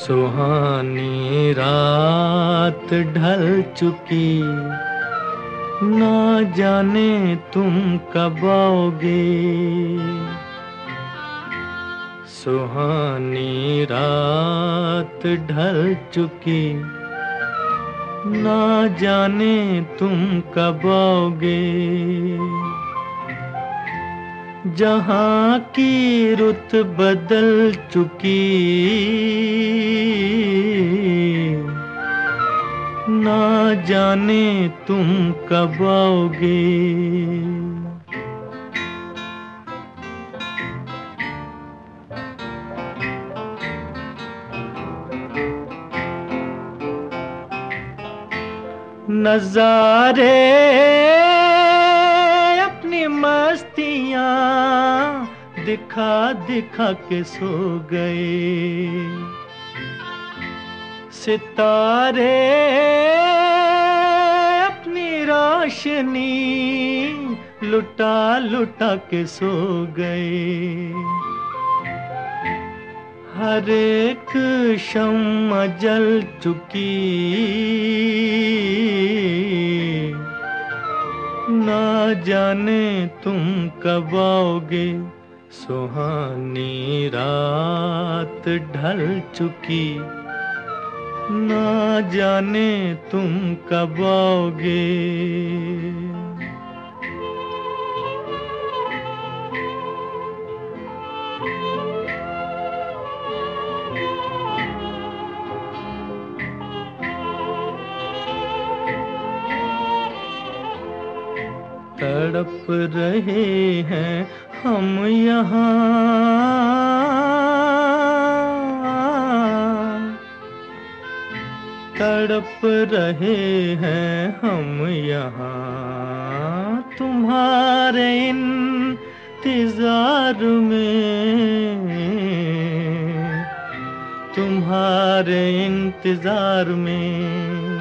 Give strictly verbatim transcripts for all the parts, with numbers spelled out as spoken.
सुहानी रात ढल चुकी, ना जाने तुम कब आओगे। सुहानी रात ढल चुकी, ना जाने तुम कब आओगे। जहाँ की रुत बदल चुकी, ना जाने तुम कब आओगे। नज़ारे अपनी मस्तियाँ दिखा दिखा के सो गए। सितारे अपनी रोशनी लुटा लुटा के सो गए। हर एक शम्मा जल चुकी, ना जाने तुम कब आओगे। सुहानी रात ढल चुकी, ना जाने तुम कब आओगे। तड़प रहे हैं हम यहाँ, तड़प रहे हैं हम यहाँ, तुम्हारे इंतजार में, तुम्हारे इंतजार में।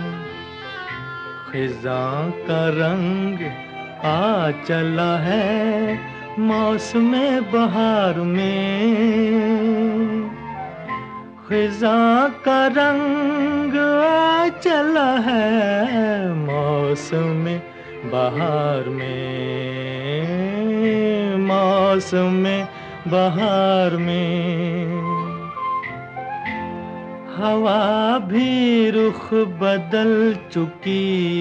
खिज़ां का रंग आ चला है मौसमे बहार में। खिज़ां का रंग आ चला है मौसमे बहार में, मौसमे बहार में। हवा भी रुख बदल चुकी,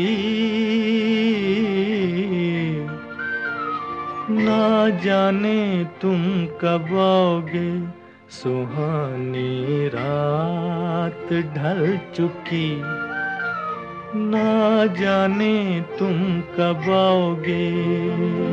ना जाने तुम कब आओगे। सुहानी रात ढल चुकी, ना जाने तुम कब आओगे।